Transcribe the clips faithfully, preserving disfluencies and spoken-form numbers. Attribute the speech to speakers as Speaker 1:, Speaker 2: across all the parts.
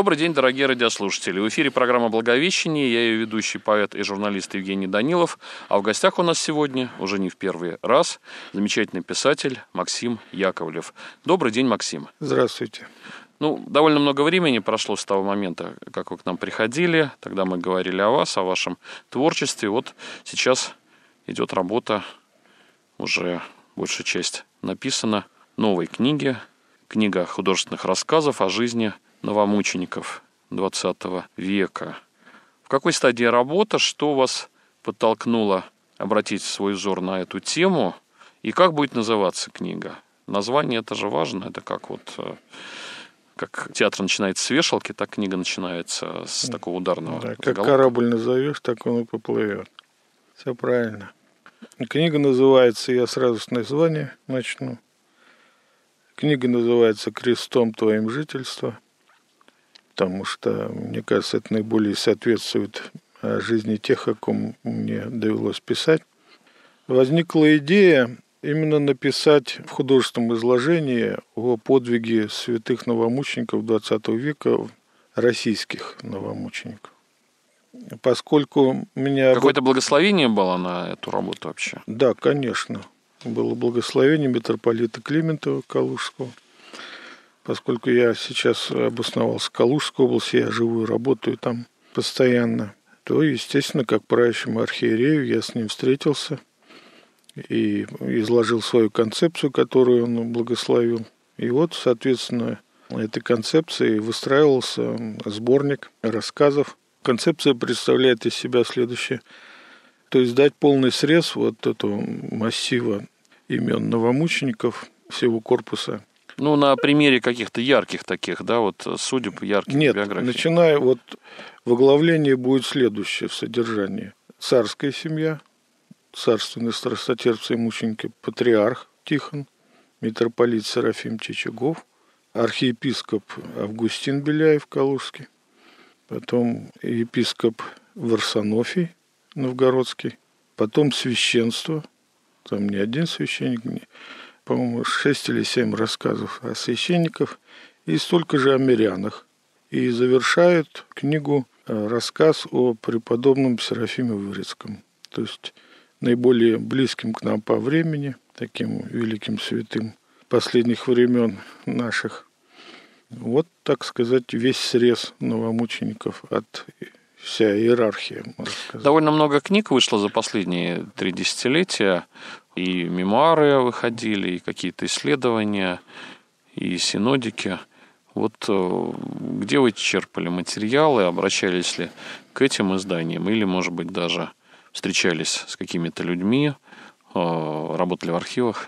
Speaker 1: Добрый день, дорогие радиослушатели. В эфире программа «Благовещение». Я ее ведущий, поэт и журналист Евгений Данилов. А в гостях у нас сегодня, уже не в первый раз, замечательный писатель Максим Яковлев. Добрый день, Максим.
Speaker 2: Здравствуйте.
Speaker 1: Ну, довольно много времени прошло с того момента, как вы к нам приходили. Тогда мы говорили о вас, о вашем творчестве. Вот сейчас идет работа, уже большая часть написана, новой книги. Книга художественных рассказов о жизни новомучеников двадцатого века. В какой стадии работы, что вас подтолкнуло обратить свой взор на эту тему, и как будет называться книга? Название это же важно, это как вот как театр начинается с вешалки, так книга начинается с такого ударного
Speaker 2: да, как
Speaker 1: заголовка.
Speaker 2: Корабль назовешь, так он и поплывет. Все правильно. Книга называется, я сразу с названия начну. Книга называется «Крестом твоим жительство», потому что, мне кажется, это наиболее соответствует жизни тех, о ком мне довелось писать. Возникла идея именно написать в художественном изложении о подвиге святых новомучеников двадцатого века, российских новомучеников. Поскольку меня...
Speaker 1: Какое-то благословение было на эту работу вообще?
Speaker 2: Да, конечно. Было благословение митрополита Климентова Калужского. Поскольку я сейчас обосновался в Калужской области, я живу и работаю там постоянно, то, естественно, как правящему архиерею я с ним встретился и изложил свою концепцию, которую он благословил. И вот, соответственно, этой концепцией выстраивался сборник рассказов. Концепция представляет из себя следующее. То есть дать полный срез вот этого массива имен новомучеников, всего корпуса.
Speaker 1: Ну, на примере каких-то ярких таких, да, вот судеб, ярких
Speaker 2: Нет,
Speaker 1: биографий.
Speaker 2: начиная вот в оглавлении будет следующее в содержании. Царская семья, царственные страстотерпцы и мученики, патриарх Тихон, митрополит Серафим Чичагов, архиепископ Августин Беляев Калужский, потом епископ Варсонофий Новгородский, потом священство, там не один священник, по-моему, шесть или семь рассказов о священниках и столько же о мирянах. И завершает книгу рассказ о преподобном Серафиме Вырицком, то есть наиболее близким к нам по времени, таким великим святым последних времен наших. Вот, так сказать, весь срез новомучеников от вся иерархия, можно сказать.
Speaker 1: Довольно много книг вышло за последние три десятилетия. И мемуары выходили, и какие-то исследования, и синодики. Вот где вы черпали материалы, обращались ли к этим изданиям, или, может быть, даже встречались с какими-то людьми, работали в архивах?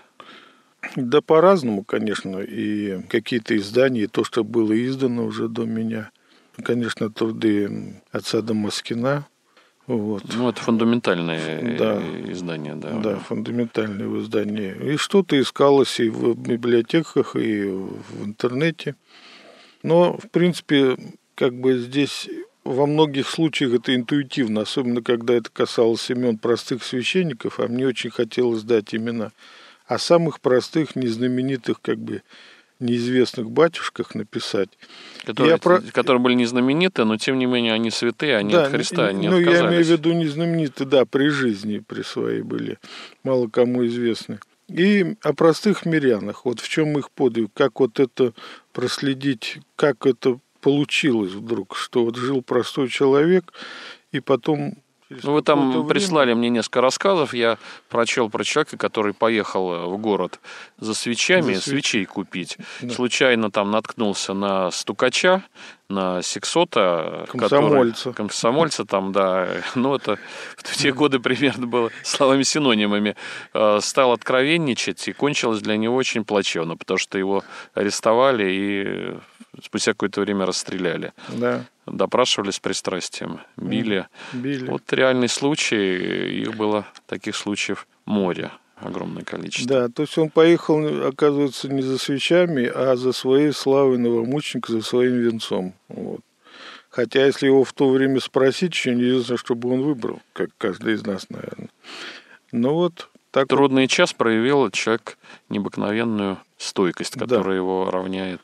Speaker 2: Да по-разному, конечно, и какие-то издания, и то, что было издано уже до меня. Конечно, труды отца Дамаскина. Вот.
Speaker 1: Ну, это фундаментальное
Speaker 2: да.
Speaker 1: издание, да.
Speaker 2: Да, фундаментальное издание. И что-то искалось и в библиотеках, и в интернете. Но, в принципе, как бы здесь во многих случаях это интуитивно, особенно когда это касалось имен простых священников, а мне очень хотелось дать имена о самых простых, незнаменитых, как бы, неизвестных батюшках написать.
Speaker 1: Которые,
Speaker 2: я про...
Speaker 1: которые были не знамениты, но тем не менее они святые, они
Speaker 2: да,
Speaker 1: от Христа не
Speaker 2: ну,
Speaker 1: отказались.
Speaker 2: Я имею в виду не знаменитые, да, при жизни, при своей были, мало кому известны. И о простых мирянах, вот в чем их подвиг, как вот это проследить, как это получилось вдруг, что вот жил простой человек, и потом...
Speaker 1: Ну, вы там
Speaker 2: время...
Speaker 1: прислали мне несколько рассказов. Я прочел про человека, который поехал в город за свечами, за свеч... свечей купить. Да. Случайно там наткнулся на стукача, на сексота.
Speaker 2: Комсомольца.
Speaker 1: Который... Комсомольца там, да. Ну, это в те годы примерно было словами-синонимами. Стал откровенничать, и кончилось для него очень плачевно, потому что его арестовали и спустя какое-то время расстреляли.
Speaker 2: Да.
Speaker 1: Допрашивали с пристрастием, били.
Speaker 2: били.
Speaker 1: Вот реальный случай, их было, таких случаев, море, огромное количество.
Speaker 2: Да, то есть он поехал, оказывается, не за свечами, а за своей славой новомученика, за своим венцом. Вот. Хотя, если его в то время спросить, еще неизвестно, что бы он выбрал, как каждый из нас, наверное. Но вот так.
Speaker 1: Трудный час проявил человек необыкновенную стойкость, которая да. его равняет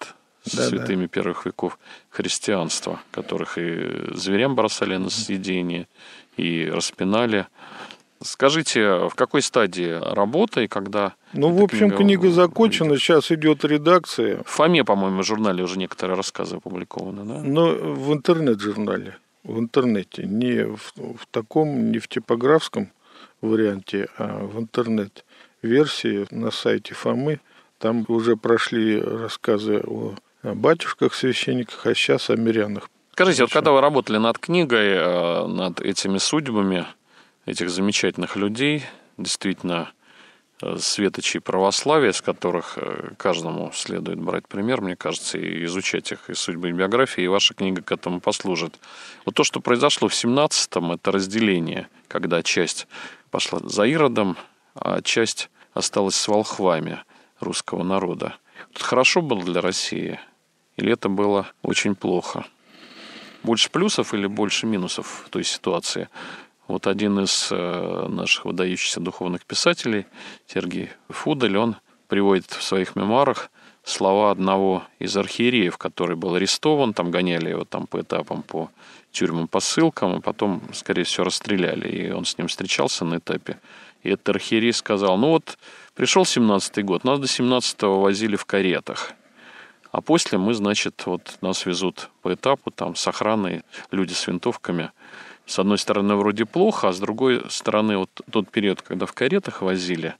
Speaker 2: Да,
Speaker 1: святыми
Speaker 2: да.
Speaker 1: первых веков христианства, которых и зверям бросали на съедение, и распинали. Скажите, в какой стадии работа и когда
Speaker 2: Ну,
Speaker 1: эта
Speaker 2: в общем,
Speaker 1: книга
Speaker 2: книга закончена,
Speaker 1: выйдет?
Speaker 2: сейчас идет редакция.
Speaker 1: В Фоме, по-моему, в журнале уже некоторые рассказы опубликованы, да?
Speaker 2: Но в интернет-журнале, в интернете, не в, в таком, не в типографском варианте, а в интернет-версии на сайте Фомы. Там уже прошли рассказы о батюшках, священниках, а сейчас о мирянах.
Speaker 1: Скажите, вот
Speaker 2: Причем-
Speaker 1: когда вы работали над книгой, э, над этими судьбами этих замечательных людей, действительно э, светочей православия, с которых э, каждому следует брать пример, мне кажется, и изучать их, и судьбы, и биографии, и ваша книга к этому послужит. Вот то, что произошло в семнадцатом, это разделение, когда часть пошла за Иродом, а часть осталась с волхвами русского народа. Это хорошо было для России? Или это было очень плохо? Больше плюсов или больше минусов в той ситуации? Вот один из э, наших выдающихся духовных писателей, Сергей Фудель, он приводит в своих мемуарах слова одного из архиереев, который был арестован, там гоняли его там по этапам, по тюрьмам, по ссылкам, а потом, скорее всего, расстреляли. И он с ним встречался на этапе. И этот архиерей сказал, ну вот, пришел семнадцатый год, нас до семнадцатого возили в каретах. А после мы, значит, вот нас везут по этапу, там, с охраной, люди с винтовками. С одной стороны, вроде плохо, а с другой стороны, вот тот период, когда в каретах возили,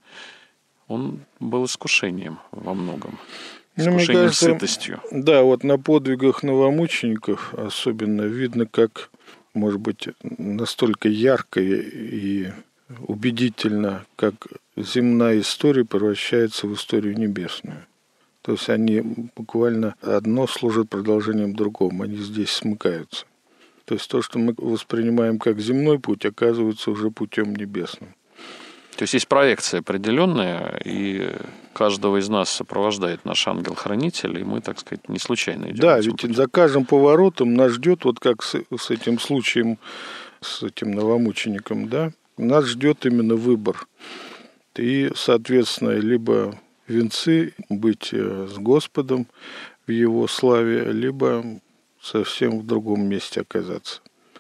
Speaker 1: он был искушением во многом.
Speaker 2: Ну, мне
Speaker 1: Искушением
Speaker 2: кажется,
Speaker 1: сытостью.
Speaker 2: Да, вот на подвигах новомучеников особенно видно, как, может быть, настолько ярко и убедительно, как земная история превращается в историю небесную. То есть они буквально одно служит продолжением другому, они здесь смыкаются. То есть то, что мы воспринимаем как земной путь, оказывается уже путем небесным.
Speaker 1: То есть есть проекция определенная, и каждого из нас сопровождает наш ангел-хранитель, и мы, так сказать, не случайно идем.
Speaker 2: Да,
Speaker 1: этим
Speaker 2: ведь
Speaker 1: путем.
Speaker 2: за каждым поворотом нас ждет, вот как с, с этим случаем, с этим новомучеником, да, нас ждет именно выбор. И, соответственно, либо венцы быть с Господом в Его славе, либо совсем в другом месте оказаться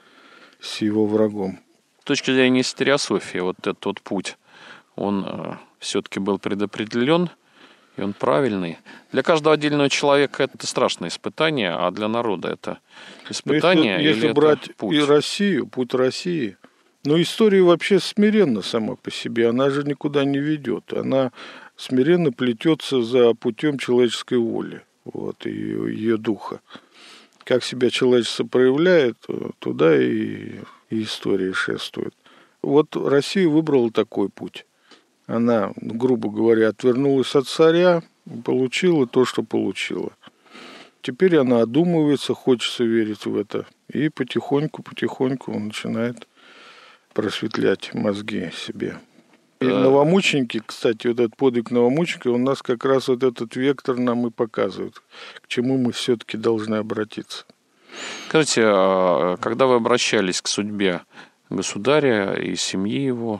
Speaker 2: с Его врагом.
Speaker 1: С точки зрения стереософии, вот этот вот путь, он э, все-таки был предопределен, и он правильный. Для каждого отдельного человека это страшное испытание, а для народа это испытание
Speaker 2: если, если
Speaker 1: или
Speaker 2: брать
Speaker 1: это путь?
Speaker 2: и Россию, путь России, но история вообще смиренна сама по себе, она же никуда не ведет. Она смиренно плетется за путем человеческой воли, вот, и ее духа. Как себя человечество проявляет, туда и, и история шествует. Вот Россия выбрала такой путь. Она, грубо говоря, отвернулась от царя, получила то, что получила. Теперь она одумывается, хочется верить в это. И потихоньку-потихоньку начинает просветлять мозги себе. И новомученики, кстати, вот этот подвиг новомученика, у нас как раз вот этот вектор нам и показывает, к чему мы все-таки должны обратиться.
Speaker 1: Скажите, когда вы обращались к судьбе государя и семьи его,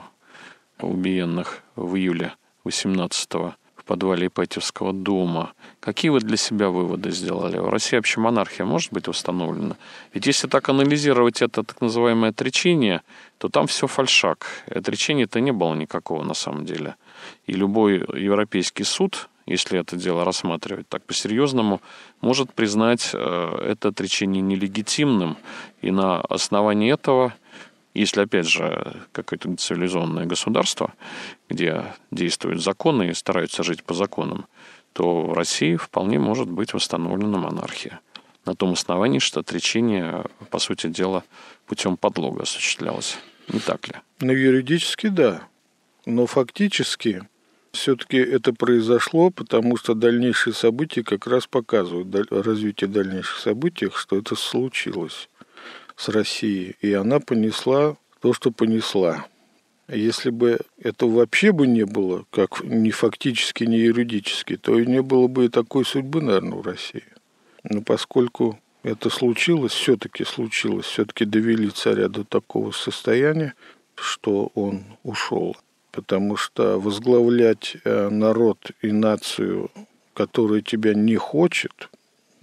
Speaker 1: убиенных в июле восемнадцатого в подвале Ипатьевского дома, какие вы для себя выводы сделали? В России вообще монархия может быть восстановлена? Ведь если так анализировать это так называемое отречение, то там все фальшак. Отречения-то не было никакого на самом деле. И любой европейский суд, если это дело рассматривать так по-серьезному, может признать э, это отречение нелегитимным. И на основании этого, если, опять же, какое-то цивилизованное государство, где действуют законы и стараются жить по законам, то в России вполне может быть восстановлена монархия. На том основании, что отречение, по сути дела, путем подлога осуществлялось. Не так ли?
Speaker 2: Ну, юридически да. Но фактически все-таки это произошло, потому что дальнейшие события как раз показывают, развитие дальнейших событий, что это случилось с Россией. И она понесла то, что понесла. Если бы это вообще бы не было, как ни фактически, ни юридически, то и не было бы и такой судьбы, наверное, в России. Но поскольку это случилось, все-таки случилось, все-таки довели царя до такого состояния, что он ушел. Потому что возглавлять народ и нацию, которая тебя не хочет,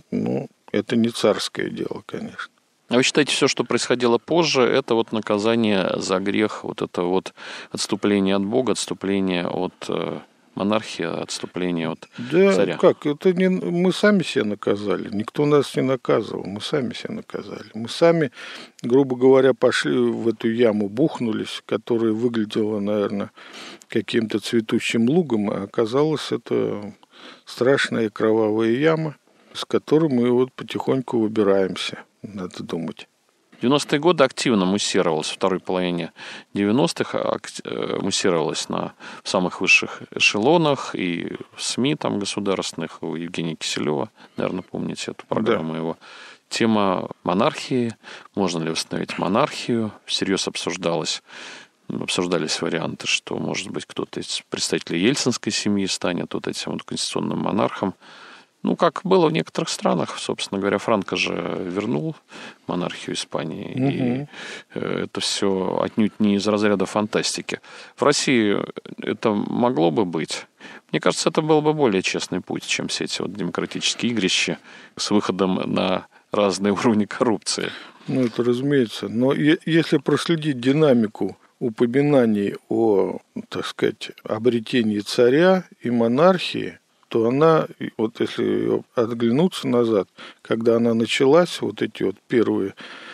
Speaker 2: Ну, это не царское дело, конечно.
Speaker 1: А вы считаете, все, что происходило позже, это вот наказание за грех, вот это вот отступление от Бога, отступление от э, монархии, отступление от
Speaker 2: да,
Speaker 1: царя?
Speaker 2: Как? Это не мы сами себя наказали. Никто нас не наказывал. Мы сами себя наказали. Мы сами, грубо говоря, пошли в эту яму, бухнулись, которая выглядела, наверное, каким-то цветущим лугом, а оказалось, это страшная кровавая яма, с которой мы вот потихоньку выбираемся, надо думать.
Speaker 1: В девяностые годы активно муссировалось, в второй половине девяностых муссировалось на в самых высших эшелонах и в СМИ там государственных, у Евгения Киселева, наверное, помните эту программу, да, его. Тема монархии, можно ли восстановить монархию, всерьез обсуждалась. Обсуждались варианты, что, может быть, кто-то из представителей ельцинской семьи станет вот этим вот конституционным монархом. Ну, как было в некоторых странах, собственно говоря, Франко же вернул монархию Испании. Угу. И это все отнюдь не из разряда фантастики. В России это могло бы быть. Мне кажется, это был бы более честный путь, чем все эти вот демократические игрища с выходом на разные уровни коррупции.
Speaker 2: Ну, это разумеется. Но если проследить динамику упоминаний о, так сказать, обретении царя и монархии, то она, вот если отглянуться назад, когда она началась, вот эти вот первые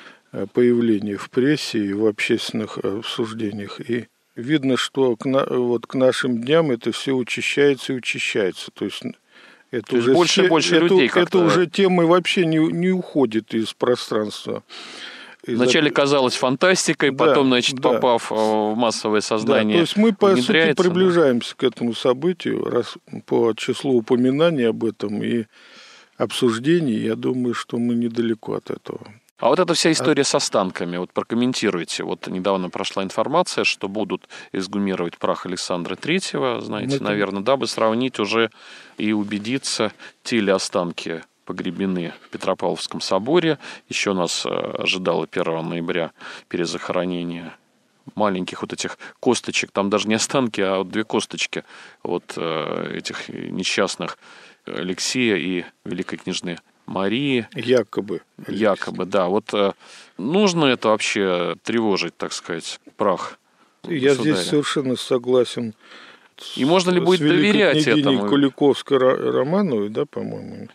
Speaker 2: появления в прессе и в общественных обсуждениях, и видно, что к, на, вот к нашим дням это все учащается и учащается. То есть это
Speaker 1: то
Speaker 2: уже
Speaker 1: есть больше и больше
Speaker 2: это,
Speaker 1: людей
Speaker 2: это
Speaker 1: как-то...
Speaker 2: уже тема вообще не, не уходит из пространства.
Speaker 1: Вначале казалось фантастикой,
Speaker 2: да,
Speaker 1: потом, значит,
Speaker 2: да.
Speaker 1: попав в массовое сознание,
Speaker 2: да, то есть мы, по сути,
Speaker 1: да?
Speaker 2: приближаемся к этому событию раз, по числу упоминаний об этом и обсуждений. Я думаю, что мы недалеко от этого.
Speaker 1: А вот эта вся история а... с останками, вот прокомментируйте. Вот недавно прошла информация, что будут эксгумировать прах Александра Третьего, знаете, это... наверное, дабы сравнить уже и убедиться, те ли останки погребены в Петропавловском соборе. Еще нас ожидало первого ноября перезахоронение маленьких вот этих косточек. Там даже не останки, а вот две косточки вот этих несчастных Алексея и великой княжны Марии.
Speaker 2: Якобы.
Speaker 1: Якобы, да. Вот нужно это вообще тревожить, так сказать, прах
Speaker 2: Я
Speaker 1: государя?
Speaker 2: Здесь совершенно согласен.
Speaker 1: И можно ли будет доверять этому?
Speaker 2: Куликовской Романовой, да, по-моему?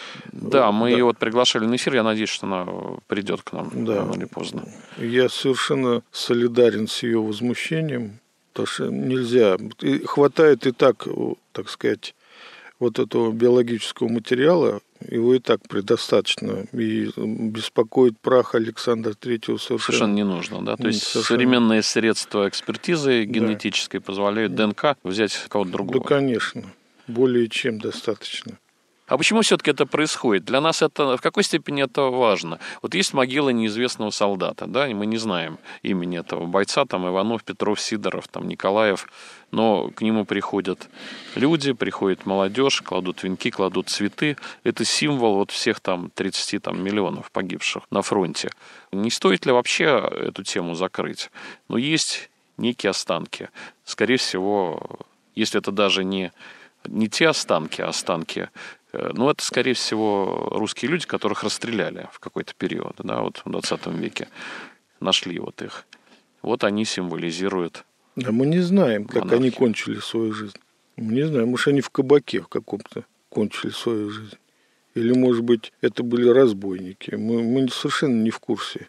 Speaker 1: Да, мы
Speaker 2: да.
Speaker 1: ее вот приглашали на эфир, я надеюсь, что она придет к нам
Speaker 2: да.
Speaker 1: рано или поздно.
Speaker 2: Я совершенно солидарен с ее возмущением, потому что нельзя, и хватает и так, так сказать, вот этого биологического материала, его и так предостаточно, и беспокоит прах Александра Третьего совершенно,
Speaker 1: совершенно не нужно, да, то есть
Speaker 2: совершенно...
Speaker 1: современные средства экспертизы генетической да. позволяют ДНК взять кого-то другого.
Speaker 2: Да, конечно, более чем достаточно.
Speaker 1: А почему все-таки это происходит? Для нас это в какой степени это важно? Вот есть могила неизвестного солдата, да, и мы не знаем имени этого бойца, там Иванов, Петров, Сидоров, там Николаев, но к нему приходят люди, приходит молодежь, кладут венки, кладут цветы. Это символ вот всех там тридцати там, миллионов погибших на фронте. Не стоит ли вообще эту тему закрыть? Но есть некие останки. Скорее всего, если это даже не, не те останки, а останки, ну, это, скорее всего, русские люди, которых расстреляли в какой-то период, да, вот в двадцатом веке. Нашли вот их. Вот они символизируют
Speaker 2: Да мы не знаем, как
Speaker 1: монархию.
Speaker 2: Они кончили свою жизнь. Мы не знаем, может, они в кабаке в каком-то кончили свою жизнь. Или, может быть, это были разбойники. Мы, мы совершенно не в курсе,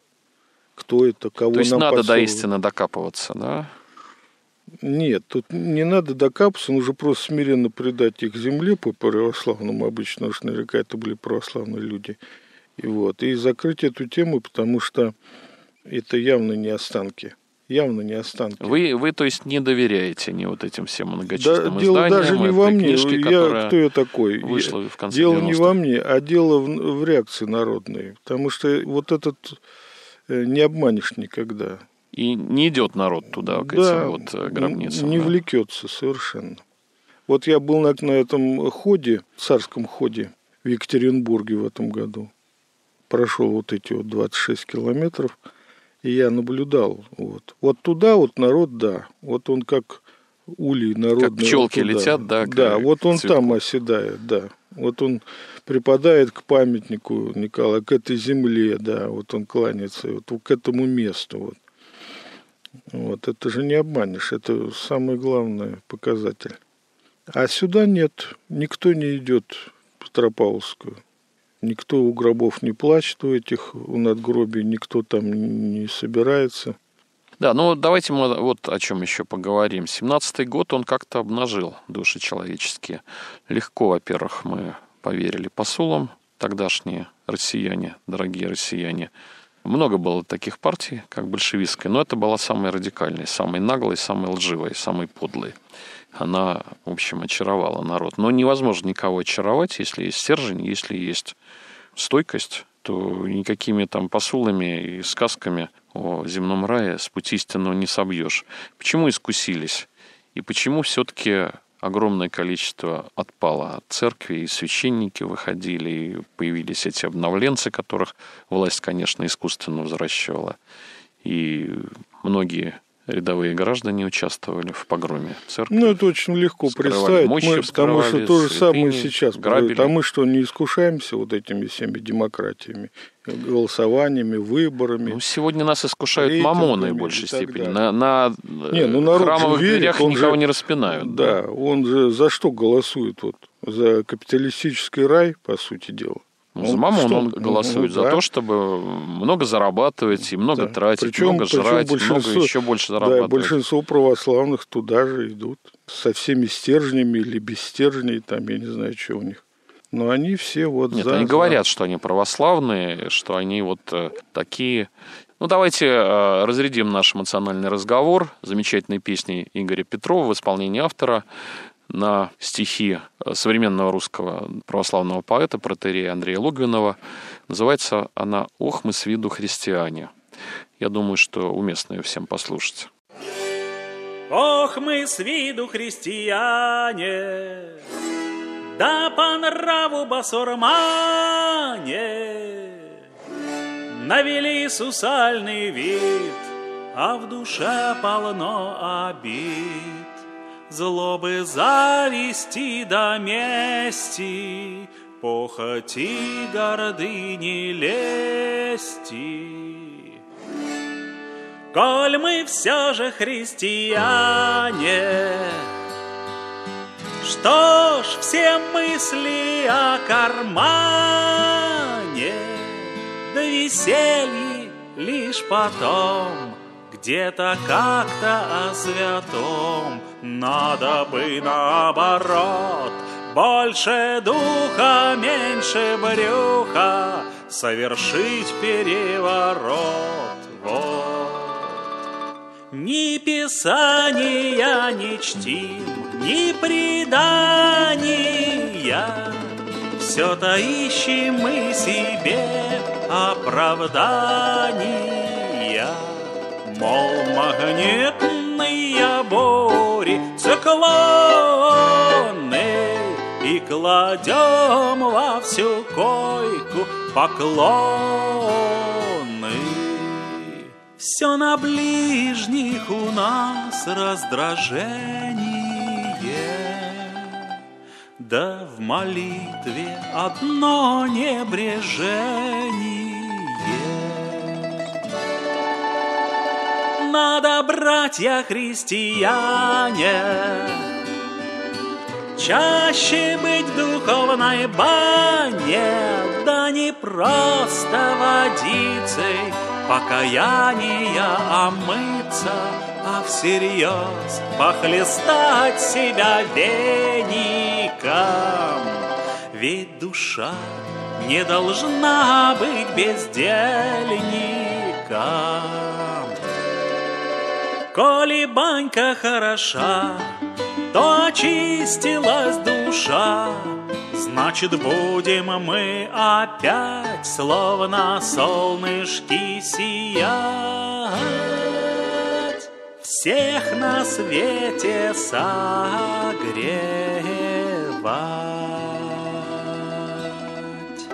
Speaker 2: кто это, кого
Speaker 1: То есть
Speaker 2: нам
Speaker 1: надо
Speaker 2: подсовывают.
Speaker 1: до истины докапываться, да?
Speaker 2: Нет, тут не надо докапываться, нужно просто смиренно предать их земле по православному обычно, уж наверняка это были православные люди. И, вот, и закрыть эту тему, потому что это явно не останки. Явно не останки.
Speaker 1: Вы, вы, то есть, не доверяете ни вот этим всем многочисленным
Speaker 2: да, дело
Speaker 1: изданиям,
Speaker 2: даже не во мне.
Speaker 1: книжке,
Speaker 2: я, кто я такой?
Speaker 1: Вышла в конце
Speaker 2: дело
Speaker 1: девяностых.
Speaker 2: Не во мне, а дело в, в реакции народной. Потому что вот этот не обманешь никогда.
Speaker 1: И не идет народ туда, к
Speaker 2: да,
Speaker 1: этим вот гробницам.
Speaker 2: Не
Speaker 1: да.
Speaker 2: влекется совершенно. Вот я был на, на этом ходе, царском ходе в Екатеринбурге в этом году. Прошел вот эти вот двадцать шесть километров. И я наблюдал. Вот, вот туда вот народ, да. Вот он как улей народный.
Speaker 1: Как пчелки
Speaker 2: вот
Speaker 1: летят, да.
Speaker 2: Да, вот он
Speaker 1: цветку.
Speaker 2: Там оседает, да. Вот он припадает к памятнику Николая, к этой земле, да, вот он кланяется, вот к этому месту. Вот. Вот, это же не обманешь, это самый главный показатель. А сюда нет, никто не идет в Петропавловскую. Никто у гробов не плачет, у этих, у надгробий, никто там не собирается.
Speaker 1: Да, ну давайте мы вот о чем еще поговорим. семнадцатый год, он как-то обнажил души человеческие. Легко, во-первых, мы поверили посулам, тогдашние россияне, дорогие россияне. Много было таких партий, как большевистская, но это была самая радикальная, самая наглая, самая лживая, самая подлая. Она, в общем, очаровала народ. Но невозможно никого очаровать, если есть стержень, если есть стойкость, то никакими там посулами и сказками о земном рае с пути истинного не собьешь. Почему искусились? И почему все-таки огромное количество отпало от церкви, и священники выходили, и появились эти обновленцы, которых власть, конечно, искусственно взращивала. И многие рядовые граждане участвовали в погроме церкви.
Speaker 2: Ну, это очень легко представить,
Speaker 1: мощи,
Speaker 2: мы, потому что то же самое сейчас.
Speaker 1: Грабили.
Speaker 2: А мы что, не искушаемся вот этими всеми демократиями, голосованиями, выборами?
Speaker 1: Ну, сегодня нас искушают мамоны в большей степени. На, на
Speaker 2: не, ну, народ
Speaker 1: храмовых
Speaker 2: верит,
Speaker 1: дверях
Speaker 2: он
Speaker 1: никого
Speaker 2: же,
Speaker 1: не распинают.
Speaker 2: Да, да, он же за что голосует? Вот, за капиталистический рай, по сути дела.
Speaker 1: Ну, за мамон
Speaker 2: что?
Speaker 1: он голосует, ну, за да. то, чтобы много зарабатывать и много да. тратить, причем, много причем жрать, много еще больше зарабатывать.
Speaker 2: Да, большинство православных туда же идут со всеми стержнями или без стержней, там, я не знаю, что у них. Но они все вот
Speaker 1: Нет,
Speaker 2: за...
Speaker 1: они говорят, что они православные, что они вот э, такие... Ну, давайте э, разрядим наш эмоциональный разговор замечательной песней Игоря Петрова в исполнении автора на стихи современного русского православного поэта, протоиерея Андрея Логвинова. Называется она «Ох, мы с виду христиане». Я думаю, что уместно ее всем послушать.
Speaker 3: Ох, мы с виду христиане, да по нраву басурмане, навели сусальный вид, а в душе полно обид. Злобы, зависти до мести, похоти, гордыни, лести. Коль мы все же христиане, что ж все мысли о кармане, да веселье лишь потом, где-то как-то о святом. Надо бы наоборот, больше духа, меньше брюха, совершить переворот. Вот. Ни писания не чтим, ни предания, все-то исчем мы себе оправдания. Мол, магнитные бури, циклоны, и кладем во всю койку поклоны. Все на ближних у нас раздражение, да в молитве одно небрежение. Надо, братья христиане, чаще быть в духовной бане, да не просто водицей покаяния омыться, а всерьез похлестать себя веником. Ведь душа не должна быть бездельником. Коли банька хороша, то очистилась душа, значит, будем мы опять словно солнышки сиять, всех на свете согревать.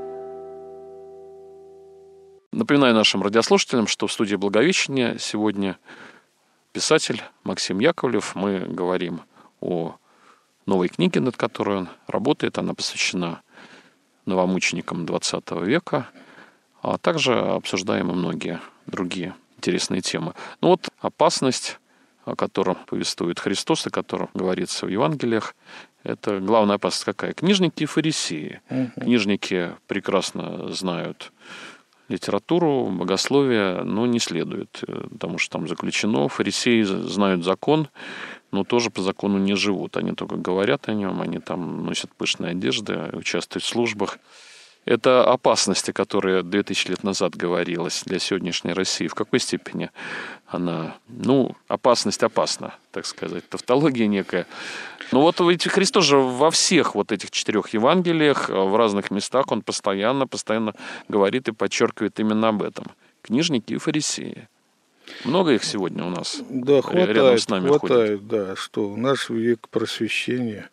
Speaker 1: Напоминаю нашим радиослушателям, что в студии Благовещения сегодня писатель Максим Яковлев. Мы говорим о новой книги, над которой он работает. Она посвящена новомученикам двадцатого века, а также обсуждаем и многие другие интересные темы. Ну вот опасность, о котором повествует Христос, о котором говорится в Евангелиях, это главная опасность какая? Книжники и фарисеи. Угу. Книжники прекрасно знают литературу, богословие, но не следует, потому что там заключено. Фарисеи знают закон, но тоже по закону не живут. Они только говорят о нем, они там носят пышные одежды, участвуют в службах. Это опасности, которые две тысячи лет назад говорилось для сегодняшней России. В какой степени она, ну, опасность опасна, так сказать, тавтология некая. Но вот ведь Христос же во всех вот этих четырех Евангелиях, в разных местах, он постоянно, постоянно говорит и подчеркивает именно об этом. Книжники и фарисеи. Много их сегодня у нас
Speaker 2: да, хватает,
Speaker 1: рядом с нами
Speaker 2: хватает,
Speaker 1: ходит.
Speaker 2: Да, что наш век просвещения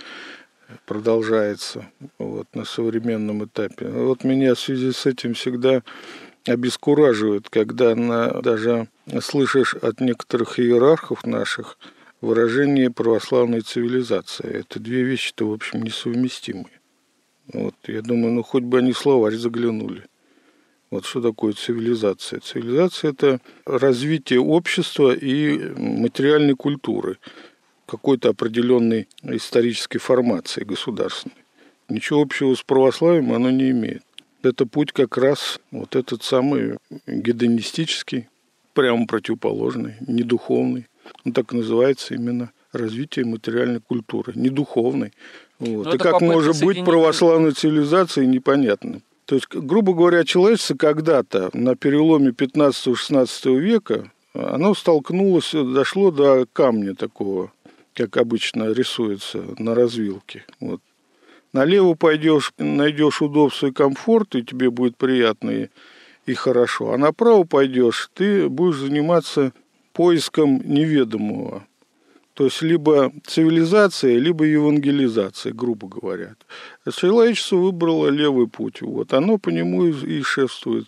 Speaker 2: продолжается вот, на современном этапе. Вот меня в связи с этим всегда обескураживает, когда на, даже слышишь от некоторых иерархов наших выражение православной цивилизации. Это две вещи-то, в общем, несовместимые. Вот, я думаю, ну хоть бы они в словарь заглянули. Вот что такое цивилизация? Цивилизация – это развитие общества и материальной культуры, какой-то определенной исторической формации государственной. Ничего общего с православием оно не имеет. Это путь как раз вот этот самый гедонистический, прямо противоположный, недуховный. Он так называется именно развитие материальной культуры, недуховной. Вот. И как может быть соединить... православной цивилизацией, непонятно. То есть, грубо говоря, человечество когда-то на переломе пятнадцатого-шестнадцатого века, оно столкнулось, дошло до камня такого, как обычно рисуется на развилке. Вот. Налево пойдешь, найдешь удобство и комфорт, и тебе будет приятно и, и хорошо. А направо пойдешь, ты будешь заниматься поиском неведомого. То есть, либо цивилизация, либо евангелизация, грубо говоря. Человечество выбрало левый путь. Вот. Оно по нему и, и шествует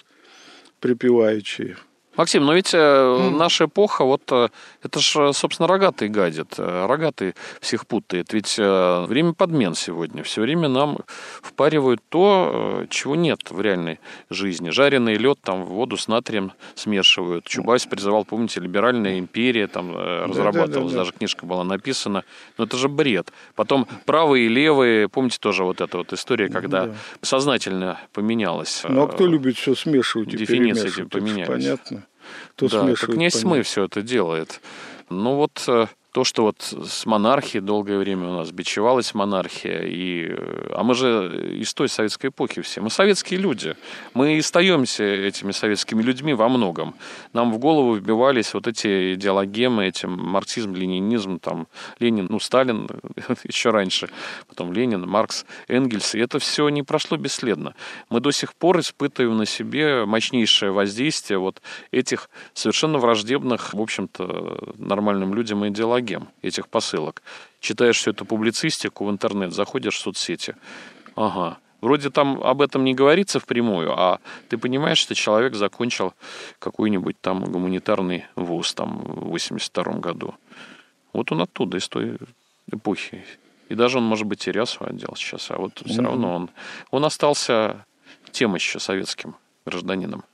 Speaker 2: припеваючи.
Speaker 1: Максим, но ведь mm. наша эпоха, вот это же, собственно, рогатый гадит, рогатый всех путает. Ведь время подмен сегодня. Все время нам впаривают то, чего нет в реальной жизни. Жареный лед там в воду с натрием смешивают. Чубайс призывал, помните, либеральная империя там разрабатывалась, да, да, да, даже книжка была написана. Но это же бред. Потом правые и левые, помните тоже вот эта вот история, когда да. сознательно поменялась.
Speaker 2: Ну а кто любит все смешивать и
Speaker 1: дефиниции эти поменялись.
Speaker 2: Понятно. Кто
Speaker 1: да, это князь Тьмы все это делает. Ну вот то, что вот с монархией долгое время у нас бичевалась монархия, и... а мы же из той советской эпохи все. Мы советские люди. Мы и остаемся этими советскими людьми во многом. Нам в голову вбивались вот эти идеологемы, эти марксизм, ленинизм, там, Ленин, ну, Сталин еще раньше, потом Ленин, Маркс, Энгельс. И это все не прошло бесследно. Мы до сих пор испытываем на себе мощнейшее воздействие вот этих совершенно враждебных, в общем-то, нормальным людям идеологем, этих посылок. Читаешь всю эту публицистику в интернет, заходишь в соцсети. Ага. Вроде там об этом не говорится впрямую, а ты понимаешь, что человек закончил какой-нибудь там гуманитарный вуз там в восемьдесят втором году. Вот он оттуда, из той эпохи. И даже он, может быть, и рясу одел сейчас, а вот все mm-hmm. равно он, он остался тем еще советским гражданином.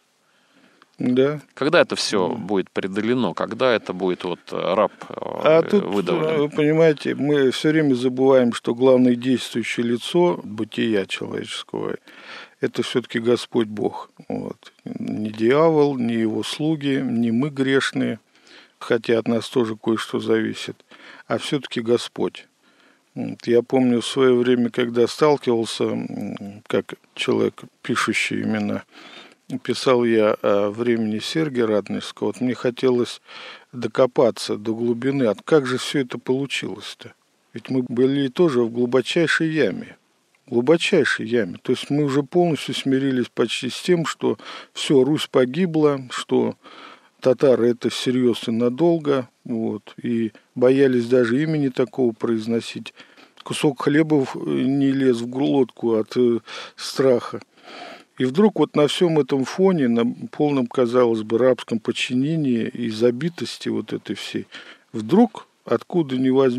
Speaker 2: Да.
Speaker 1: Когда это все да. будет преодолено? Когда это будет вот раб
Speaker 2: а
Speaker 1: выдавлен?
Speaker 2: Тут, вы понимаете, мы все время забываем, что главное действующее лицо бытия человеческого – это все-таки Господь Бог. Вот. Не дьявол, не его слуги, не мы грешные, хотя от нас тоже кое-что зависит, а все-таки Господь. Вот. Я помню в свое время, когда сталкивался, как человек, пишущий именно, писал я о времени Сергия Радонежского, вот мне хотелось докопаться до глубины, а как же все это получилось-то? Ведь мы были тоже в глубочайшей яме, глубочайшей яме. То есть мы уже полностью смирились почти с тем, что все, Русь погибла, что татары это серьезно надолго, вот, и боялись даже имени такого произносить. Кусок хлеба не лез в глотку от страха. И вдруг вот на всем этом фоне, на полном, казалось бы, рабском подчинении и забитости вот этой всей, вдруг, откуда ни возьмись,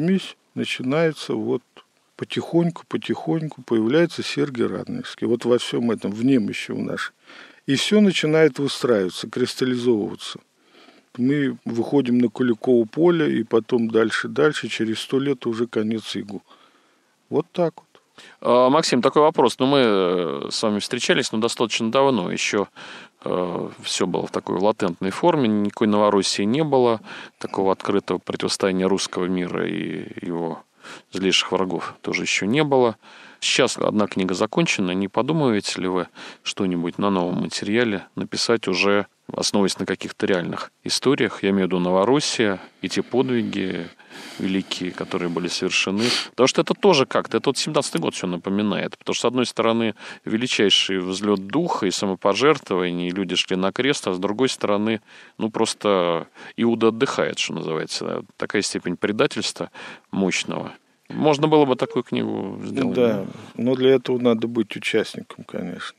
Speaker 2: начинается вот потихоньку-потихоньку появляется Сергий Радонежский. Вот во всем этом, в немощи у нас. И все начинает выстраиваться, кристаллизовываться. Мы выходим на Куликово поле, и потом дальше-дальше, через сто лет уже конец игл. Вот так вот.
Speaker 1: Максим, такой вопрос. Ну, мы с вами встречались, но достаточно давно. Еще э, все было в такой латентной форме. Никакой Новороссии не было. Такого открытого противостояния русского мира и его злейших врагов тоже еще не было. Сейчас одна книга закончена. Не подумаете ли вы что-нибудь на новом материале написать уже, основываясь на каких-то реальных историях? Я имею в виду Новороссия и те подвиги великие, которые были совершены. Потому что это тоже как-то, это вот семнадцатый год все напоминает. Потому что, с одной стороны, величайший взлет духа и самопожертвование, и люди шли на крест, а с другой стороны, ну, просто Иуда отдыхает, что называется. Такая степень предательства мощного. Можно было бы такую книгу сделать.
Speaker 2: Да, но для этого надо быть участником, конечно.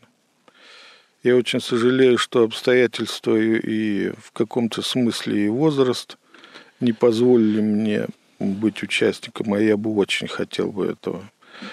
Speaker 2: Я очень сожалею, что обстоятельства и, и в каком-то смысле и возраст не позволили мне быть участником, а я бы очень хотел бы этого.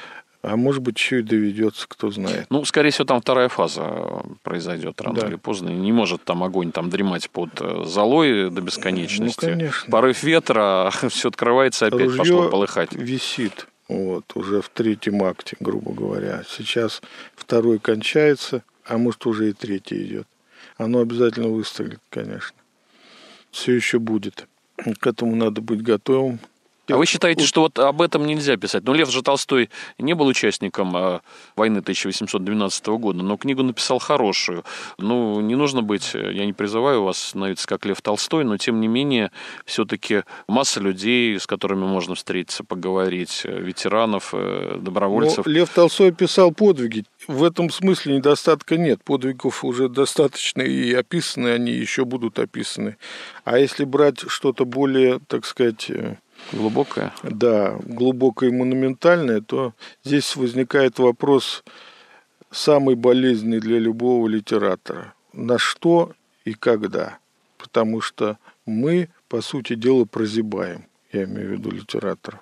Speaker 2: А может быть, еще и доведется, кто знает.
Speaker 1: Ну, скорее всего, там вторая фаза произойдет рано
Speaker 2: Да.
Speaker 1: или поздно. И не может там огонь там дремать под золой до бесконечности.
Speaker 2: Ну, конечно.
Speaker 1: Порыв ветра, все открывается, опять
Speaker 2: Ружье
Speaker 1: пошло полыхать.
Speaker 2: висит, вот, уже в третьем акте, грубо говоря. Сейчас второй кончается, а может, уже и третий идет. Оно обязательно выстрелит, конечно. Все еще будет. К этому надо быть готовым.
Speaker 1: А вы считаете, что вот об этом нельзя писать? Ну, Лев же Толстой не был участником э, войны тысяча восемьсот двенадцатого года, но книгу написал хорошую. Ну, не нужно быть, я не призываю вас становиться как Лев Толстой, но, тем не менее, все-таки масса людей, с которыми можно встретиться, поговорить, ветеранов, э, добровольцев.
Speaker 2: Но Лев Толстой писал подвиги. В этом смысле недостатка нет. Подвигов уже достаточно и описаны, они еще будут описаны. А если брать что-то более, так сказать...
Speaker 1: Глубокое?
Speaker 2: Да, глубокое и монументальное, то здесь возникает вопрос самый болезненный для любого литератора. На что и когда? Потому что мы, по сути дела, прозябаем, я имею в виду литераторов.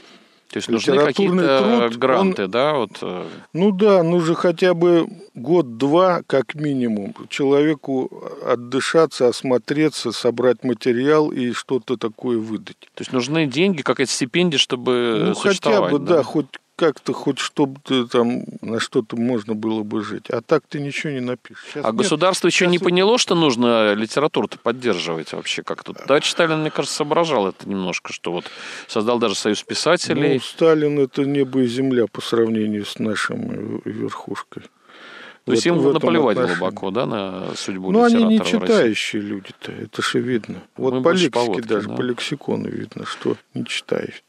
Speaker 1: То есть нужны какие-то труд, гранты, он, да? Вот.
Speaker 2: Ну да, нужно хотя бы год-два, как минимум, человеку отдышаться, осмотреться, собрать материал и что-то такое выдать.
Speaker 1: То есть нужны деньги, какая-то стипендия, чтобы
Speaker 2: ну,
Speaker 1: существовать?
Speaker 2: Ну хотя бы,
Speaker 1: да,
Speaker 2: да хоть как-то, хоть чтобы там на что-то можно было бы жить. А так ты ничего не напишешь. Сейчас
Speaker 1: а
Speaker 2: нет,
Speaker 1: государство еще
Speaker 2: сейчас...
Speaker 1: не поняло, что нужно литературу-то поддерживать вообще как-то? Товарищ Сталин, мне кажется, соображал это немножко, что вот создал даже союз писателей.
Speaker 2: Ну, Сталин – это небо и земля по сравнению с нашим верхушкой.
Speaker 1: То есть им наплевать глубоко, да, на судьбу литераторов
Speaker 2: Ну, они не
Speaker 1: России.
Speaker 2: читающие люди-то, это же видно. Вот
Speaker 1: Мы
Speaker 2: по
Speaker 1: больше
Speaker 2: лексике
Speaker 1: поводки,
Speaker 2: даже,
Speaker 1: да.
Speaker 2: по лексикону видно, что не читающие.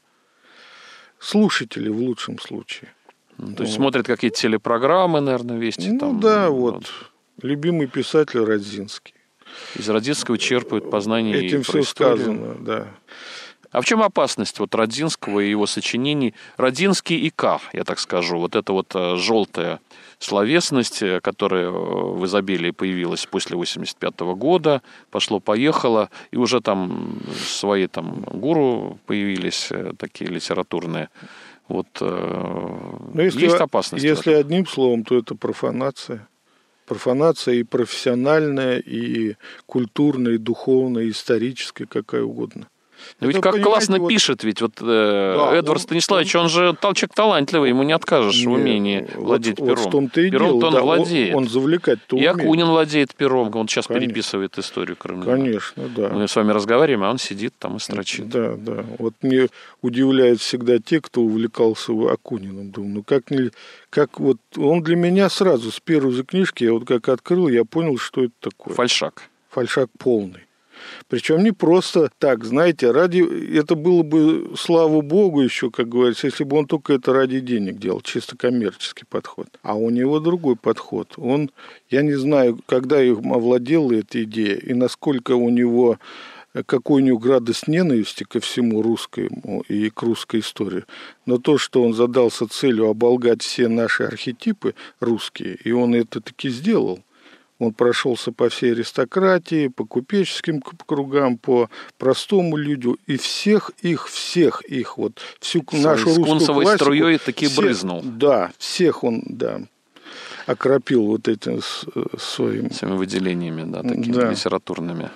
Speaker 2: Слушатели в лучшем случае.
Speaker 1: Ну, то есть вот. Смотрят какие-то телепрограммы, наверное, вести.
Speaker 2: Ну
Speaker 1: там,
Speaker 2: да,
Speaker 1: вот.
Speaker 2: вот. Любимый писатель Родзинский.
Speaker 1: Из Родзинского черпают познания
Speaker 2: Этим
Speaker 1: и
Speaker 2: все
Speaker 1: про историю.
Speaker 2: сказано, да.
Speaker 1: А в чем опасность вот Родзинского и его сочинений? Родзинский и К, я так скажу. Вот эта вот желтая словесность, которая в изобилии появилась после восемьдесят пятого года, пошло-поехало, и уже там свои там гуру появились, такие литературные. Вот
Speaker 2: Но если,
Speaker 1: есть опасность.
Speaker 2: Если одним словом, то это профанация. Профанация и профессиональная, и культурная, и духовная, и историческая, какая угодно.
Speaker 1: Но ведь как классно вот... пишет, ведь вот э, да, Эдвард он, Станиславович, он, он же человек талантливый, ему не откажешь в умении
Speaker 2: вот,
Speaker 1: владеть пером.
Speaker 2: Вот в том-то и
Speaker 1: пером-то
Speaker 2: дело,
Speaker 1: он
Speaker 2: да,
Speaker 1: владеет.
Speaker 2: Он, он завлекать-то
Speaker 1: и
Speaker 2: умеет.
Speaker 1: Акунин владеет пером, он сейчас
Speaker 2: Конечно.
Speaker 1: переписывает историю Кремля.
Speaker 2: Конечно, да.
Speaker 1: Мы с вами разговариваем, а он сидит там и строчит.
Speaker 2: Да, да. Вот мне удивляют всегда те, кто увлекался Акуниным. Думаю, ну как не... Как вот он для меня сразу с первой же книжки, я вот как открыл, я понял, что это такое.
Speaker 1: Фальшак.
Speaker 2: Фальшак полный. Причем не просто так, знаете, ради это было бы, слава богу, еще, как говорится, если бы он только это ради денег делал, чисто коммерческий подход. А у него другой подход. Он, я не знаю, когда им овладела эта идея и насколько у него, какой у него градус ненависти ко всему русскому и к русской истории. Но то, что он задался целью оболгать все наши архетипы русские, и он это таки сделал. Он прошелся по всей аристократии, по купеческим кругам, по простому люду, и всех их, всех их, вот всю
Speaker 1: Своей
Speaker 2: нашу русскую
Speaker 1: скунсовой
Speaker 2: классику,
Speaker 1: струей таки
Speaker 2: все,
Speaker 1: брызнул.
Speaker 2: Да, всех он, да, окропил вот этим своим...
Speaker 1: Своими выделениями, да, такими
Speaker 2: да.
Speaker 1: литературными.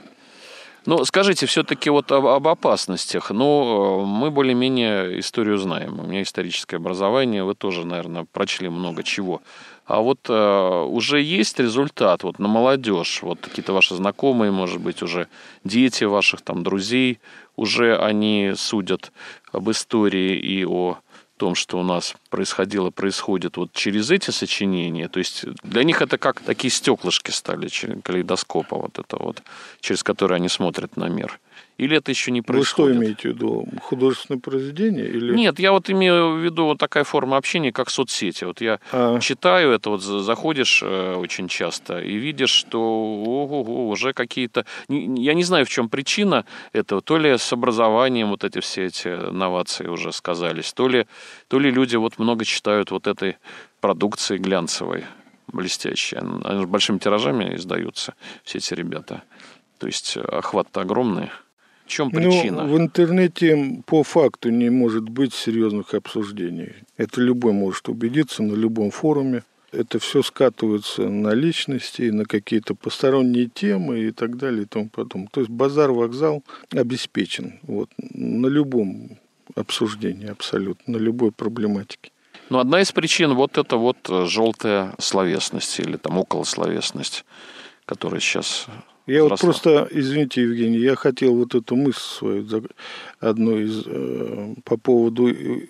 Speaker 1: Ну, скажите, все-таки вот об, об опасностях. Ну, мы более-менее историю знаем. У меня историческое образование, вы тоже, наверное, прочли много чего. А вот э, уже есть результат вот на молодежь, вот какие-то ваши знакомые, может быть, уже дети ваших там друзей, уже они судят об истории и о том, что у нас происходило, происходит вот через эти сочинения. То есть для них это как такие стеклышки стали, калейдоскопа вот это вот, через которые они смотрят на мир. Или это еще не происходит?
Speaker 2: Вы что имеете в виду? Художественное произведение? Или...
Speaker 1: Нет, я вот имею в виду вот такая форма общения, как соцсети. Вот я а. читаю это, вот заходишь э, очень часто и видишь, что ого-го, уже какие-то... Я не знаю, в чем причина этого. То ли с образованием вот эти все эти новации уже сказались, то ли, то ли люди вот много читают вот этой продукции глянцевой, блестящей. Они большими тиражами издаются, все эти ребята. То есть охват-то огромный. В чем причина?
Speaker 2: Ну, в интернете по факту не может быть серьезных обсуждений. Это любой может убедиться на любом форуме. Это все скатывается на личности, на какие-то посторонние темы и так далее и тому подобное. То есть базар-вокзал обеспечен вот, на любом обсуждении абсолютно, на любой проблематике.
Speaker 1: Но одна из причин вот это вот желтая словесность или там околословесность, которая сейчас...
Speaker 2: Я вот просто, извините, Евгений, я хотел вот эту мысль свою, одну из, по поводу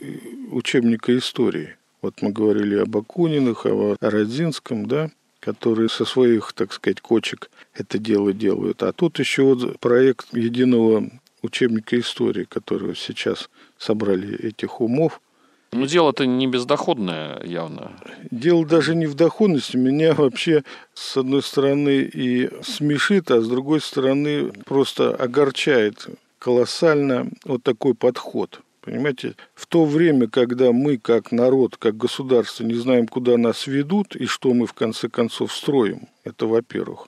Speaker 2: учебника истории. Вот мы говорили об Акуниных, о Родзинском, да, которые со своих, так сказать, кочек это дело делают. А тут еще вот проект единого учебника истории, который сейчас собрали этих умов.
Speaker 1: Ну, дело-то не бездоходное явно.
Speaker 2: Дело даже не в доходности. Меня вообще, с одной стороны, и смешит, а с другой стороны, просто огорчает колоссально вот такой подход. Понимаете, в то время, когда мы, как народ, как государство, не знаем, куда нас ведут и что мы, в конце концов, строим, это во-первых.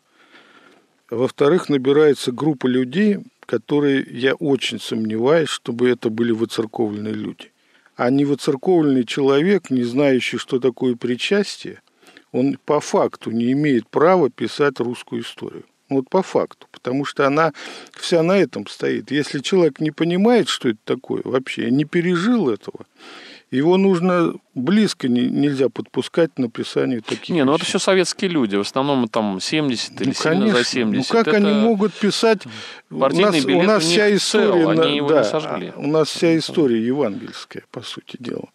Speaker 2: Во-вторых, набирается группа людей, которые, я очень сомневаюсь, чтобы это были выцерковленные люди. А невыцерковленный человек, не знающий, что такое причастие, он по факту не имеет права писать русскую историю. Вот по факту, потому что она вся на этом стоит. Если человек не понимает, что это такое вообще, не пережил этого, его нужно близко не, нельзя подпускать к написанию таких
Speaker 1: Не, ну это все советские люди, в основном там семьдесят или
Speaker 2: ну,
Speaker 1: сильно
Speaker 2: конечно.
Speaker 1: за семьдесят.
Speaker 2: Ну как
Speaker 1: это...
Speaker 2: они могут писать? У нас, у нас вся история,
Speaker 1: цел, они его
Speaker 2: да,
Speaker 1: не сожгли.
Speaker 2: У нас вся история евангельская, по сути дела.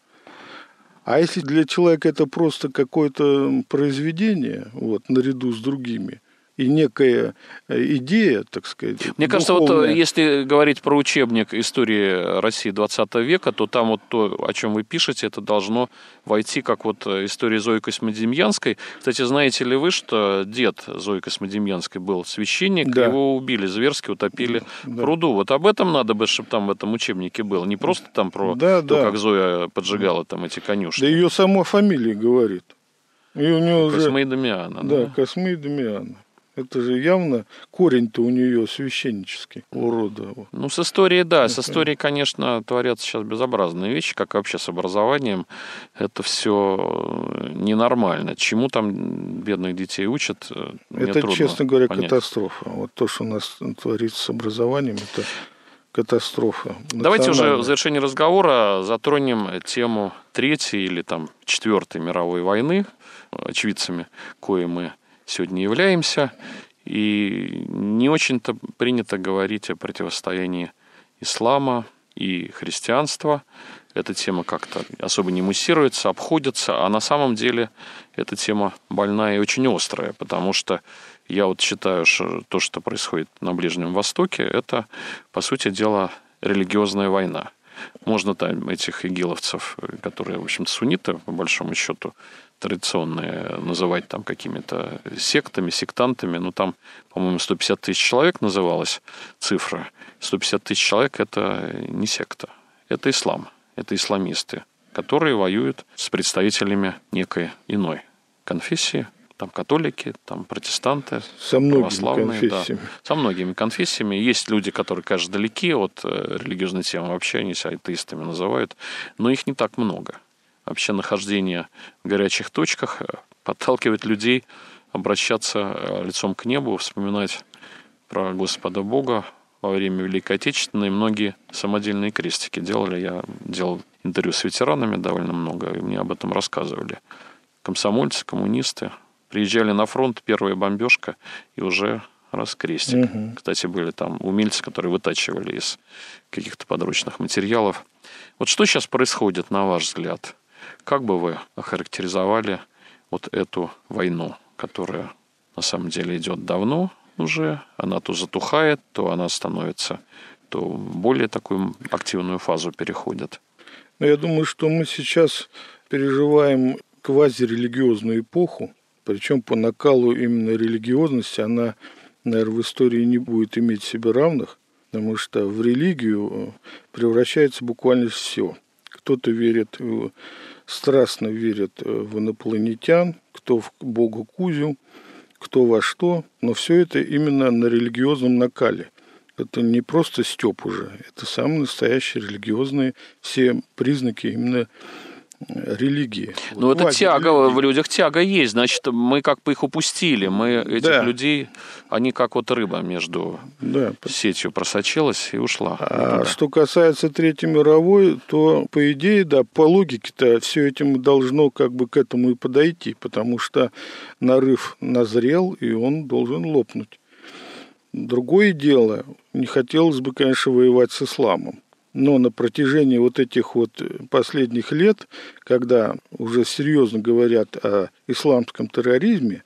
Speaker 2: А если для человека это просто какое-то произведение, вот, наряду с другими, и некая идея, так сказать.
Speaker 1: Мне кажется, вот если говорить про учебник истории России двадцатого века, то там вот то, о чем вы пишете, это должно войти как вот история Зои Космодемьянской. Кстати, знаете ли вы, что дед Зои Космодемьянской был священник, да. Его убили зверски, утопили да. в пруду. Вот об этом надо бы, чтобы там в этом учебнике было. Не просто там про
Speaker 2: да,
Speaker 1: то,
Speaker 2: да.
Speaker 1: как Зоя поджигала там эти конюшни.
Speaker 2: Да ее сама фамилия говорит. И у нее
Speaker 1: Космы и
Speaker 2: уже...
Speaker 1: Дамиана.
Speaker 2: Да,
Speaker 1: да,
Speaker 2: Космы и Дамиана. Это же явно корень-то у нее священнический, у рода.
Speaker 1: Ну, с историей, да. С историей, конечно, творятся сейчас безобразные вещи, как вообще с образованием. Это все ненормально. Чему там бедных детей учат, мне
Speaker 2: это,
Speaker 1: трудно
Speaker 2: честно говоря,
Speaker 1: понять.
Speaker 2: Катастрофа. Вот то, что у нас творится с образованием, это катастрофа.
Speaker 1: Давайте уже в завершении разговора затронем тему Третьей или там Четвертой мировой войны, очевидцами, кое мы сегодня являемся, и не очень-то принято говорить о противостоянии ислама и христианства. Эта тема как-то особо не муссируется, обходится, а на самом деле эта тема больная и очень острая, потому что я вот считаю, что то, что происходит на Ближнем Востоке, это, по сути дела, религиозная война. Можно там этих игиловцев, которые, в общем-то, сунниты, по большому счету, традиционные, называть там какими-то сектами, сектантами. Ну, там, по-моему, сто пятьдесят тысяч человек называлась цифра. сто пятьдесят тысяч человек – это не секта. Это ислам. Это исламисты, которые воюют с представителями некой иной конфессии, Там католики, там протестанты,
Speaker 2: со многими
Speaker 1: православные.
Speaker 2: конфессиями.
Speaker 1: Да, со многими конфессиями. Есть люди, которые, конечно, далеки от религиозной темы, вообще они себя атеистами называют, но их не так много. Вообще нахождение в горячих точках подталкивает людей обращаться лицом к небу, вспоминать про Господа Бога. Во время Великой Отечественной многие самодельные крестики делали. Я делал интервью с ветеранами довольно много, и мне об этом рассказывали. Комсомольцы, коммунисты приезжали на фронт, первая бомбежка, и уже раз крестик. Угу. Кстати, были там умельцы, которые вытачивали из каких-то подручных материалов. Вот что сейчас происходит, на ваш взгляд? Как бы вы охарактеризовали вот эту войну, которая на самом деле идет давно уже? Она то затухает, то она становится, то в более такую активную фазу переходит.
Speaker 2: Но я думаю, что мы сейчас переживаем квазирелигиозную эпоху, причем по накалу именно религиозности она, наверное, в истории не будет иметь себе равных, потому что в религию превращается буквально все. Кто-то верит, страстно верит в инопланетян, кто в бога Кузю, кто во что, но все это именно на религиозном накале. Это не просто стёб уже, это самые настоящие религиозные все признаки именно религии.
Speaker 1: Ну, вот это тяга, религии. В людях тяга есть, значит, мы как бы их упустили. Мы этих да. людей, они как вот рыба между да. сетью просочилась и ушла.
Speaker 2: А туда. Что касается Третьей мировой, то, по идее, да, по логике-то все этим должно как бы к этому и подойти, потому что нарыв назрел, и он должен лопнуть. Другое дело, не хотелось бы, конечно, воевать с исламом. Но на протяжении вот этих вот последних лет, когда уже серьезно говорят о исламском терроризме,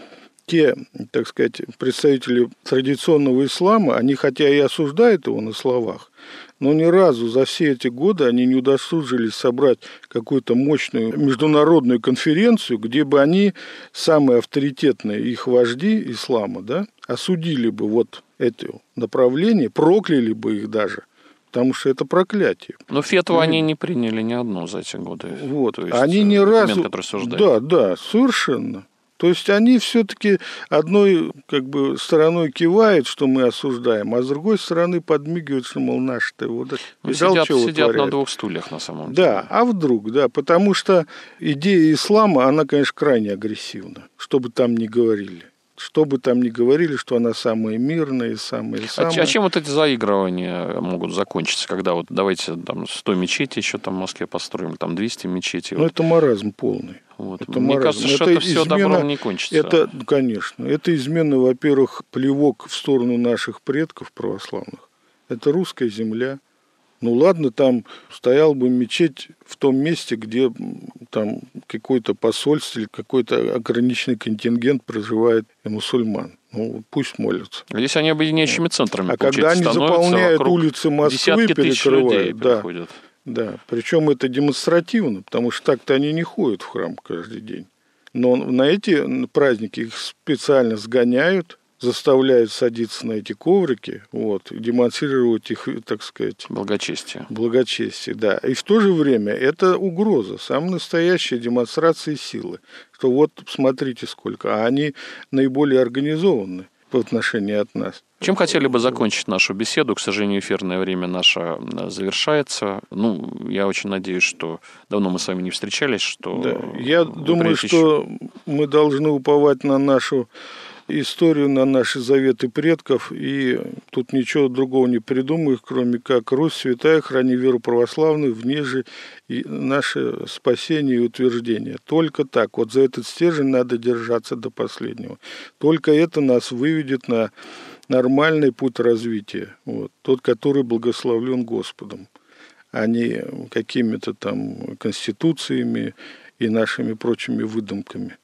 Speaker 2: те, так сказать, представители традиционного ислама, они хотя и осуждают его на словах, но ни разу за все эти годы они не удосужились собрать какую-то мощную международную конференцию, где бы они, самые авторитетные их вожди ислама, да, осудили бы вот это направление, прокляли бы их даже. Потому что это проклятие.
Speaker 1: Но фетву они не приняли ни одну за эти годы.
Speaker 2: Вот.
Speaker 1: То есть,
Speaker 2: они ни разу... Да, да, совершенно. То есть они все-таки одной как бы стороной кивают, что мы осуждаем, а с другой стороны подмигивают, что, мол, наши-то вот
Speaker 1: ну, сидят, сидят на двух стульях на самом деле.
Speaker 2: Да, а вдруг, да, потому что идея ислама, она, конечно, крайне агрессивна, что бы там ни говорили. Что бы там ни говорили, что она самая мирная и самая... самая...
Speaker 1: А чем вот эти заигрывания могут закончиться, когда вот давайте там сто мечетей еще там в Москве построим, там двести мечетей?
Speaker 2: Ну, вот. Это маразм полный.
Speaker 1: Вот.
Speaker 2: Это
Speaker 1: Мне
Speaker 2: маразм.
Speaker 1: кажется, что это, это все измена, добром не кончится.
Speaker 2: Это, конечно, это измена, во-первых, плевок в сторону наших предков православных. Это русская земля. Ну ладно, там стоял бы мечеть в том месте, где там какое-то посольство или какой-то ограниченный контингент проживает мусульман. Ну, пусть молятся.
Speaker 1: Здесь они объединяющими центрами,
Speaker 2: а когда они заполняют улицы Москвы, перекрывают, да, да, причем это демонстративно, потому что так-то они не ходят в храм каждый день. Но на эти праздники их специально сгоняют, заставляют садиться на эти коврики, вот, демонстрировать их, так сказать...
Speaker 1: Благочестие.
Speaker 2: Благочестие, да. И в то же время это угроза, самая настоящая демонстрация силы. Что вот, смотрите сколько, а они наиболее организованы по отношению от нас.
Speaker 1: Чем хотели бы закончить нашу беседу? К сожалению, эфирное время наше завершается. Ну, я очень надеюсь, что давно мы с вами не встречались, что...
Speaker 2: Да. Я думаю, что мы должны уповать на нашу историю, на наши заветы предков, и тут ничего другого не придумаю, кроме как Русь святая, храни веру православную, в ней же и наше спасение и утверждение. Только так, вот за этот стержень надо держаться до последнего. Только это нас выведет на нормальный путь развития, вот, тот, который благословлен Господом, а не какими-то там конституциями и нашими прочими выдумками.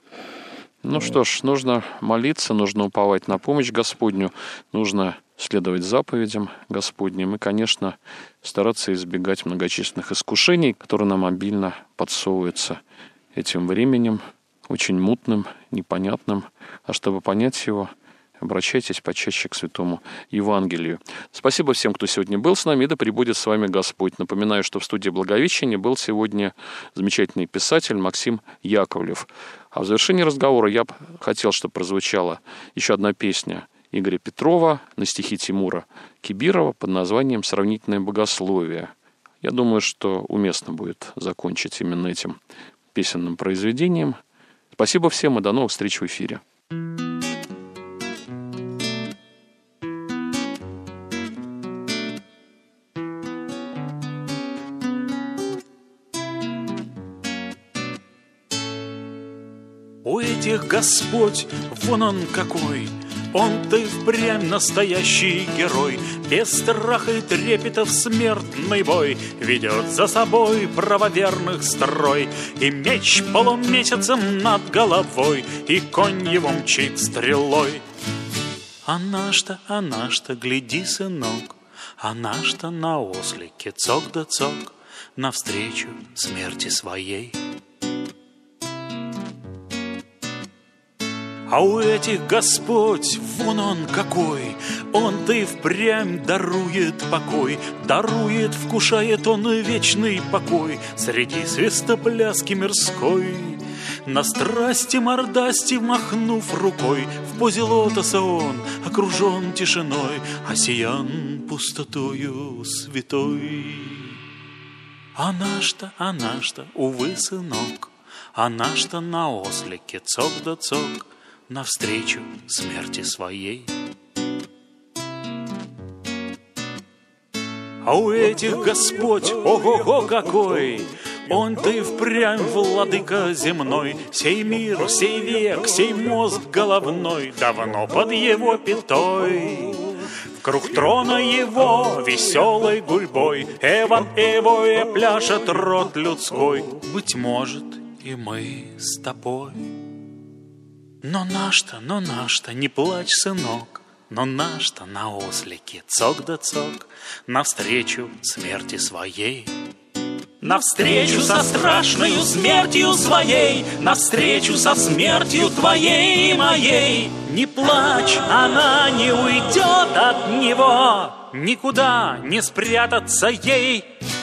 Speaker 1: Ну что ж, нужно молиться, нужно уповать на помощь Господню, нужно следовать заповедям Господним и, конечно, стараться избегать многочисленных искушений, которые нам обильно подсовываются этим временем, очень мутным, непонятным. А чтобы понять его, обращайтесь почаще к Святому Евангелию. Спасибо всем, кто сегодня был с нами, и да пребудет с вами Господь. Напоминаю, что в студии Благовещения был сегодня замечательный писатель Максим Яковлев. А в завершении разговора я хотел, чтобы прозвучала еще одна песня Игоря Петрова на стихи Тимура Кибирова под названием «Сравнительное богословие». Я думаю, что уместно будет закончить именно этим песенным произведением. Спасибо всем и до новых встреч в эфире.
Speaker 3: У этих Господь, вон он какой, он-то и впрямь настоящий герой. Без страха и трепета в смертный бой ведет за собой правоверных строй. И меч полумесяцем над головой, и конь его мчит стрелой. А наш-то, а наш-то, гляди, сынок, а наш-то на ослике цок да цок навстречу смерти своей. А у этих Господь, вон он какой, он-то и впрямь дарует покой, дарует, вкушает он вечный покой среди свистопляски мирской. На страсти мордасти махнув рукой, в позе лотоса он окружен тишиной, осиян пустотою святой. А наш-то, а наш-то, увы, сынок, а наш-то на ослике цок да цок навстречу смерти своей. А у этих Господь, ого-го какой, он-то и впрямь владыка земной, сей мир, сей век, сей мозг головной давно под его пятой. Вкруг трона его веселой гульбой Эван Эвоэ пляшет род людской. Быть может, и мы с тобой. Но наш-то, но наш-то, не плачь, сынок, но наш-то на ослике цок да цок навстречу смерти своей. Навстречу со страшною смертью своей, навстречу со смертью твоей и моей. Не плачь, она не уйдет от него, никуда не спрятаться ей.